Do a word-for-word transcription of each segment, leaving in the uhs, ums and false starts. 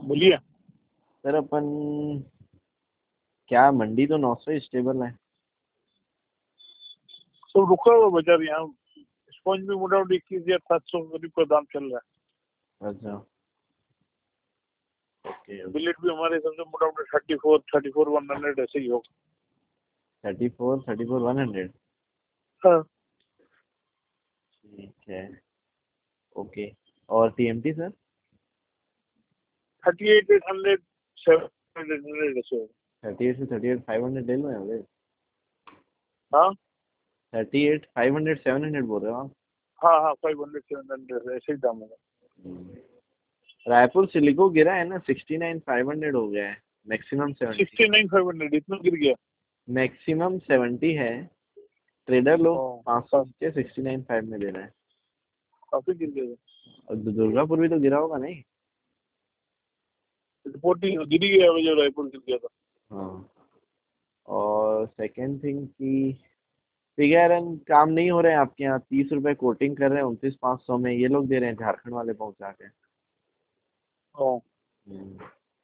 बोलिए। सर अपन क्या मंडी तो नौ सौ स्टेबल है। सब रुका हुआ बाजार यहाँ स्पॉन्ज में मोटा मोटी इक्कीस हजार सात सौ करीब का दाम चल रहा है। अच्छा ओके। बिलेट भी हमारे सबसे मोटा मोटा thirty four thirty four one hundred ऐसे ही होगा। Thirty four thirty four one hundred. हाँ ठीक है ओके। और TMT sir? Thirty eight eight hundred seven hundred hundred ऐसे होगा। थर्टी एट से थर्टी एट फाइव हंड्रेड ले लो यार। हाँ thirty eight five hundred seven hundred बोल रहे हो आप? हाँ हाँ फाइव हंड्रेड सेवन हंड्रेड ऐसे ही दाम होगा। हम्म। रायपुर सिलिको गिरा है ना, सिक्सटी नाइन फाइव हंड्रेड हो गया है। Maximum seventy. Sixty nine five hundred इतना गिर गया। मैक्सिमम सेवेंटी है। ट्रेडर लोग हाँ पाँच सौ नीचे सिक्सटी नाइन फाइव में दे रहे हैं। काफी गिर गया। और दुर्गापुर भी तो गिरा होगा नहीं? रिपोर्टिंग गिरी गया जो रायपुर गिर गया था। हाँ। और सेकेंड थिंग की फिगर एंड काम नहीं हो रहे हैं आपके यहाँ, तीस रुपए कोटिंग कर रहे हैं उनतीस पाँच सौ में, ये लोग दे रहे हैं झारखंड वाले पहुंचा के। हाँ हम्म,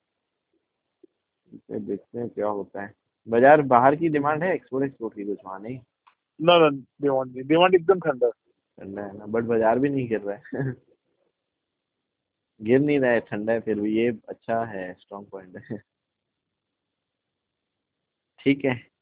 इसे देखते हैं क्या होता है। बाजार बाहर की डिमांड है, एक्सपोर्ट एक्सपोर्ट की कुछ वहाँ नहीं? ना ना डिमांड नहीं, डिमांड एकदम ठंडा है। ठंडा है ना, बट बाजार भी नहीं गिर रहा है। गिर नहीं रहा है, ठंडा है फिर भी, ये अच्छा है, स्ट्रॉन्ग पॉइंट है। ठीक है।